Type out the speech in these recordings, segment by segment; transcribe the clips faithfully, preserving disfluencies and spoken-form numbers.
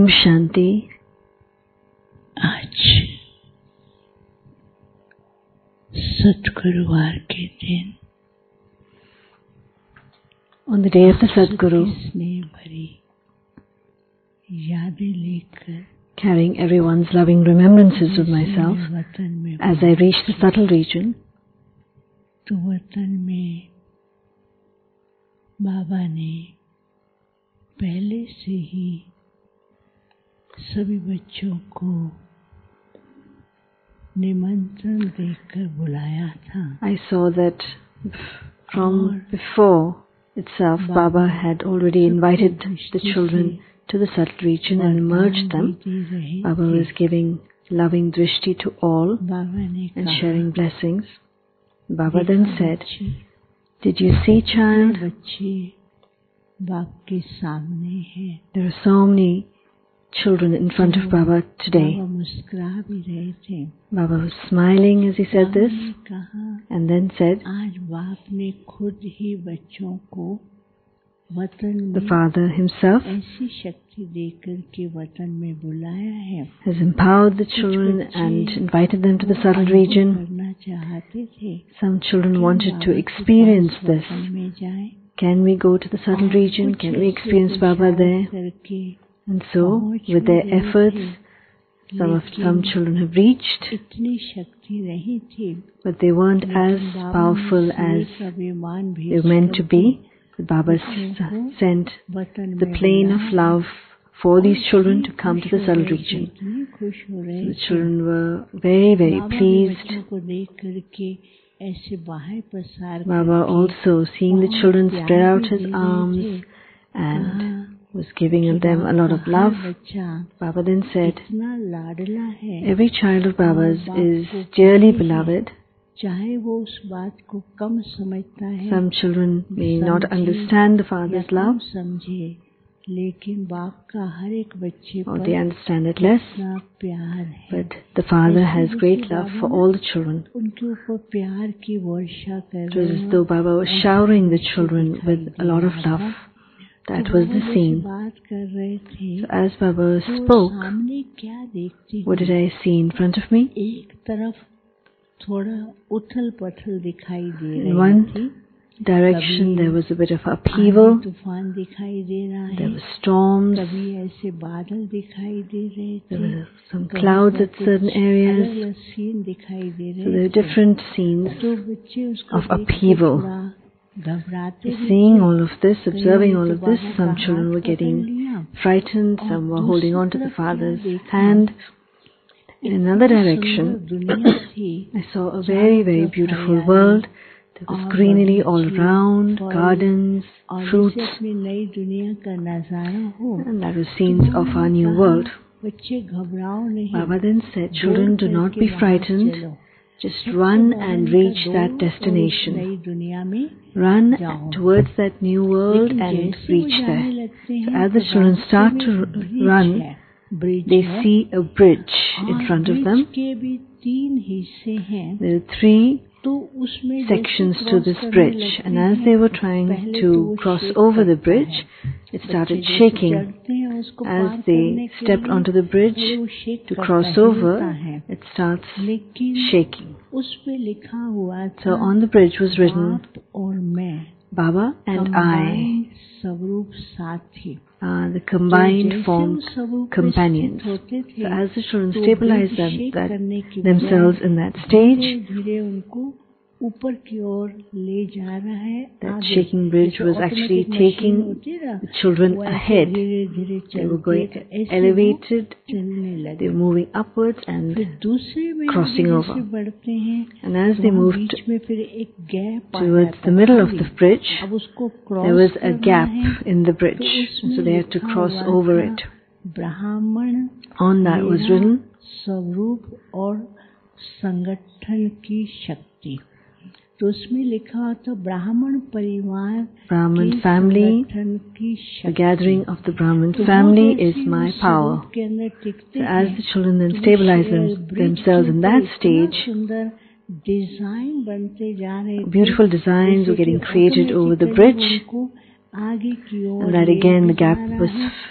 Om Shanti. आज सतगुरुवार के दिन On the day of the Sadguru, स्नेह भरी यादें लेकर carrying everyone's loving remembrances of myself, वतन में as I reach the subtle region, तो वतन में बाबा ने पहले से ही सभी बच्चों को निमंत्रण देकर बुलाया था. I saw that from before itself, Baba had already invited the children to the subtle region and merged them. Baba was giving loving drishti to all and sharing blessings. Baba then said, "Did you see, child? बच्चे बाप के सामने हैं." There are so many children in front of Baba today. बाबा मुस्कुरा भी रहे थे. Baba was smiling as he said this ने कहा, and then said, आज बाप ने खुद ही बच्चों को वतन the में Father himself ऐसी शक्ति देकर के वतन में बुलाया है. has empowered the children and invited them to the subtle region. करना चाहते थे. Some children wanted to experience this. वतन में जाए. Can we go to the subtle region? Can we experience Baba there? करके And so, with their efforts, some of some children have reached, इतनी शक्ति नहीं थी. but they weren't as powerful as अभिमान भी they were meant to be. Baba s- sent वतन the plane of love for these children to come to the subtle region. इतनी खुश हो रहे The children were very, very pleased. बच्चों को देख करके ऐसे बाहें पसार Baba also, seeing the children, spread out his arms and was giving them a lot of love. बच्चा Baba then said, इतना लाडला है. every child of Baba's is dearly beloved. चाहे वो उस बात को कम समझता है. Some children may not understand the Father's love, समझे, लेकिन बाप का हर एक बच्चे or पर they understand it less, इतना प्यार है. but the Father has great love for all the children. उनके ऊपर प्यार की वर्षा कर It was रहे as though Baba was showering the children with a lot of love. That was the scene. बात कर रहे थे. So as Baba spoke, सामने क्या देखती what did I see in front of me? एक तरफ थोड़ा उथल पथल दिखाई दे In रही one थी. direction there was a bit of upheaval, तूफान दिखाई दे रहा there है. were storms, कभी ऐसे बादल दिखाई दे रहे there थे. were some clouds at certain areas. अलग सीन दिखाई दे So रहे there are थे. different scenes तो बच्चे उसको of देख के upheaval. थोड़ा घबराते भी Seeing थे. all of this, observing all of this, Baba some का children हाथ were पकड़ getting लिया. frightened, some were holding on to the दूसरी तरफ Father's क्या देखा? hand. In another इतनी direction, सुंदर दुनिया थी. I saw a very, very beautiful world. There was greenery all around, gardens, और fruits, जैसे अपनी नई दुनिया का नजारा हो. and that was scenes of our new world. बच्चे घबराओ नहीं. Baba then said, children, do not be frightened. Just run and reach that destination. नई दुनिया में Run towards that new world and reach there. So as the children start to run, they see a bridge in front of them. के भी तीन हिस्से हैं. There are three तो उसमें sections to this bridge, and as they were trying to cross over the bridge, it started shaking. As they stepped onto the bridge to cross over, it starts shaking. उसमें लिखा हुआ था, So on the bridge was written, आप और मैं Baba and I, स्वरूप साथी. uh, the combined formed companions. So as the children stabilized them, that, themselves in that stage, धीरे उनको ऊपर की ओर ले जा रहा है. that shaking bridge was actually taking the children ahead. They were going elevated, they were moving upwards and crossing over. And as they moved towards the middle of the bridge, there was a gap in the bridge, so they had to cross over it. On that was written, स्वरूप और संगठन की शक्ति. तो उसमें लिखा था ब्राह्मण परिवार, Brahmin family, the gathering of the Brahmin family is my power. So as the children then stabilize them, themselves in that stage, beautiful designs were getting created over the bridge, आगे की ओर And that again the gap was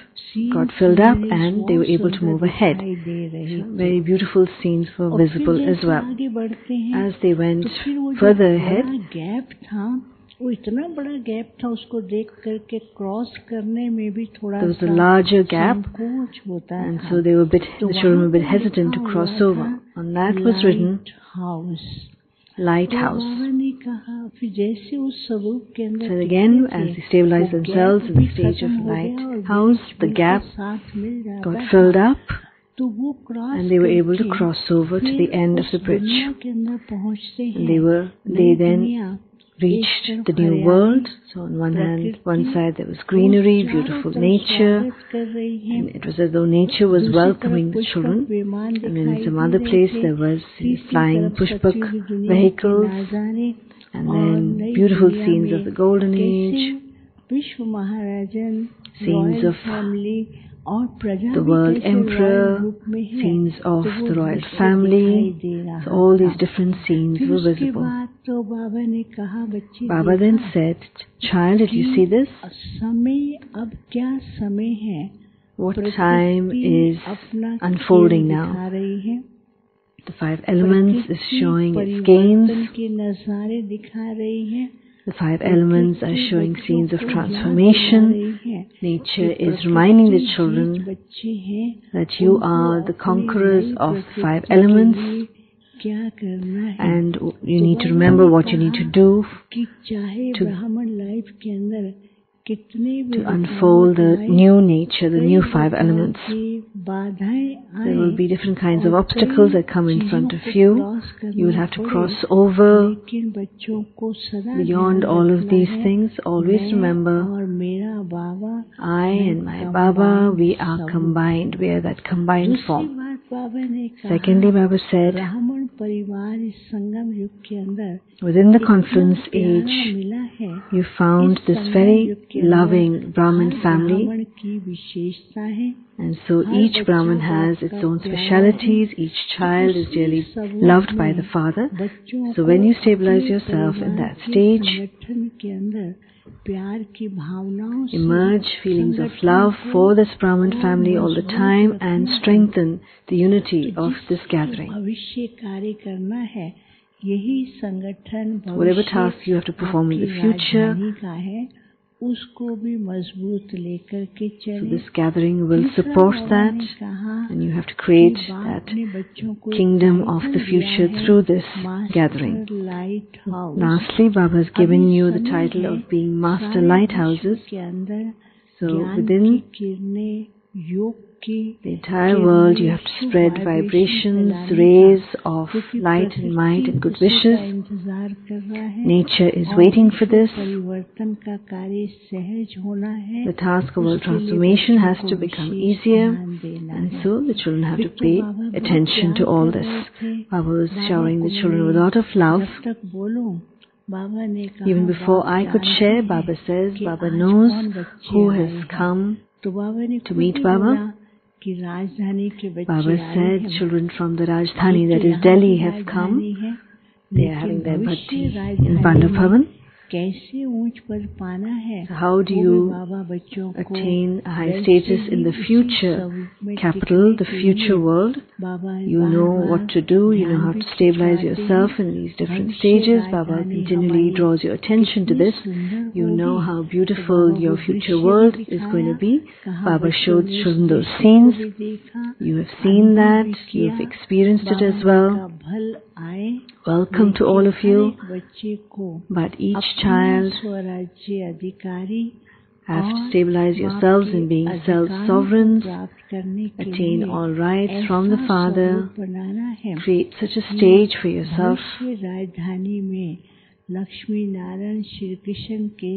got filled up and they were able to move ahead. So very beautiful scenes were visible as well. आगे बढ़ते हैं As they went तो फिर वो जो further बड़ा ahead, गैप था वो इतना बड़ा गैप था उसको देख करके क्रॉस करने में भी थोड़ा there was a सा larger gap, संकोच होता and था। so they were a bit, तो the children were a bit वहाँ पर hesitant to लिखा cross हुआ over. था On that was written house. तो lighthouse. बाबा ने कहा फिर जैसे उस स्वरूप के अंदर So again, टिकते as थे, they stabilized वो themselves gap in the भी stage of खत्म हो गया और lighthouse, बीच the में gap के साथ मिल जाता got था। filled up, तो वो cross and they were able to करके cross over to the फिर end of उस the bridge. दुनिया के अंदर पहुंचते हैं। And they were, they नई then दुनिया, reached एक the तरफ new हरियाली, world. So on one hand, one प्रकृति, side there was greenery, वो चारों beautiful तरफ nature, स्वागत कर रही है। and it was as though nature was दूसरी welcoming तरफ the children. पुष्पक विमान And in दिखाई some दे other रहे place थे। there was तीसरी flying तरफ pushpak सची हुई दुनिया के vehicles, नजारे and और then नई beautiful दुनिया scenes में of the golden कैसे age, विश्व महाराजन, scenes रॉयल of फैमिली और प्रजा the भी world कैसे रॉयल emperor, रूप में है, scenes of तो वो the royal दृश्य family. दिखाई दे रहा So all था। these different scenes फिर were उसके visible. बाद तो बाबा ने कहा बच्चे Baba then देखा said, "Child, did you कि see this? समय अब क्या समय है, What time is अपना unfolding खेल now? दिखा रही है, The five elements is प्रकृति showing its परिवर्तन gains. के नजारे दिखा रही है, The five elements are प्रकृति showing बच्चों scenes of को याद दिला transformation. रही है Nature कि is reminding the प्रकृति children जिस बच्चे हैं that you उनको are the अपनी conquerors नई of the five प्रकृति के elements, लिए क्या करना है। and you तो need to बाबा remember ने what you need to कहा do कि चाहे to- ब्राह्मण लाइफ के अंदर कितने भी to unfold the रुकावट आए, new nature, the कई new five प्रकार elements. की बाधाएं There will आए be different kinds और of obstacles that come in कई front चीजों of को you. क्रॉस करना You will have to पड़े, cross over. लेकिन बच्चों को सदा Beyond ध्यान all of रखना these है, things, always मैं remember, और मेरा बाबा, I मैं and my combined Baba, we are सब। combined. We are that combined दूसरी form. बात बाबा ने कहा, Secondly, Baba said, ब्राह्मण परिवार इस संगम युग के अंदर within the इतना confluence प्यारा age, मिला है, you found इस this संगम very युग के अंदर loving Brahmin हर family, ब्राह्मण की विशेषता है, and so her each Brahmin बच्चा has बाप its का own प्यारा specialities, है। each child is उसी dearly स्वरूप loved by में the father. बच्चों So को when you stabilize अपने yourself in परिवार that के stage, संगठन के अंदर प्यार की भावनाओं से emerge feelings of संगठन love को for this Brahmin और family all the मजबूत time and रखना strengthen the unity है। of this जिससे gathering. भविष्य कार्य करना है, यही संगठन Whatever भविष्य task you have to perform in the आपकी future, राजधानी का है, उसको भी मजबूत लेकर के so चले। this gathering will तीसरा support बाबा that, ने कहा and you have to कि create बाप that ने बच्चों को एक kingdom of टाइटल the दिया future है, through this master gathering. Light house. Lastly, Baba has given अभी you the समय title है, of being master सारे lighthouses. विश्व के अंदर So ज्ञान within की किरणें, योग की the entire world, you have to किरणें, spread शुभ vibrations, वाइब्रेशन फैलाने rays का, of क्योंकि light and might and good प्रकृति उसी wishes. का इंतजार कर रहा है Nature is और waiting for विश्व this. परिवर्तन का कार्य सहज होना है, The task of world उसके लिए transformation बच्चों has को to become विशेष easier, ध्यान देना and है। so the children have फिर to तो pay बाबा बहुत attention प्यार to all कर this. रहे थे। Baba was बाबा showering को the children with a बोले, lot of love. जब तक बोलूं, बाबा ने कहा, Even before बाप I could जानते share, हैं Baba says, कि Baba आज knows कौन बच्चे who आए has हैं। come तो बाबा ने to खुद meet ही Baba. बोला कि राजधानी के बच्चे Baba आए said हैं। children from the Rajdhani, ये that तो is यहाँ Delhi, की have come. राजधानी है, They are लेकिन having their भविष्य bhakti in राजधानी Pandav में Bhavan. कैसे ऊंच पद पाना है, So how do वो भी you बाबा बच्चों को attain a high वैसे status in ही the उसी future स्वरूप में capital, टिकने the के future लिए world? बाबा You know बार-बार what to do, you know ध्यान how भी to stabilize खिंचवाते yourself हैं। in these different भविष्य stages. Baba राजधानी continually हमारी draws your attention to कितनी this. सुंदर You know होगी। how तो beautiful बाबा your वो future दृश्य world भी is going to दिखाया, be. कहा Baba बच्चों showed ने children उस those दृश्य को scenes. भी देखा, You have seen अनुभव that, भी you have किया। experienced it बाबा as ने well. कहा, भल आए, Welcome to all of लेकिन you. हर एक बच्चे को But each अपना child स्वराज्य अधिकारी have to और stabilize yourselves in being बाप के अधिकारों को self-sovereigns, प्राप्त करने के attain लिए all rights from the ऐसा Father, स्वरूप बनाना है create such a कि stage for yourself भविष्य राजधानी में लक्ष्मी नारायण श्री कृष्ण के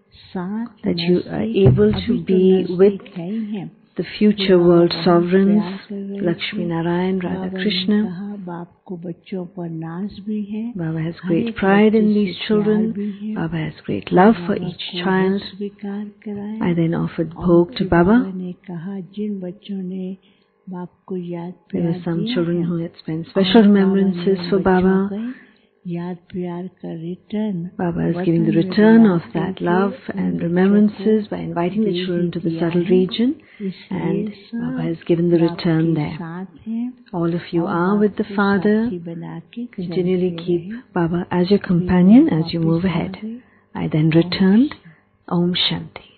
साथ that you are नजदीक, able अभी to तो be with नजदीक है ही हैं। the future बाबा world बहुत sovereigns, प्यार कर रहे Lakshmi थे। Narayan, बाबा Radha ने Krishna. कहा, बाप को बच्चों पर नाज भी है, Baba has हर great एक pride in बच्चे these से children. प्यार भी है। Baba has great love for Baba each को child. रस स्वीकार कराया। I then offered और bhog to फिर Baba. बाबा ने कहा, जिन बच्चों ने बाप को याद There प्यार were some दिया children है, who had spent और special बाबा ने remembrances उन for बच्चों Baba. को याद प्यार का return Baba is giving the return of that love and remembrances by inviting the children to the subtle region, and Baba has given the return there. All of you are with the Father. Continually keep Baba as your companion as you move ahead. I then returned. Om Shanti.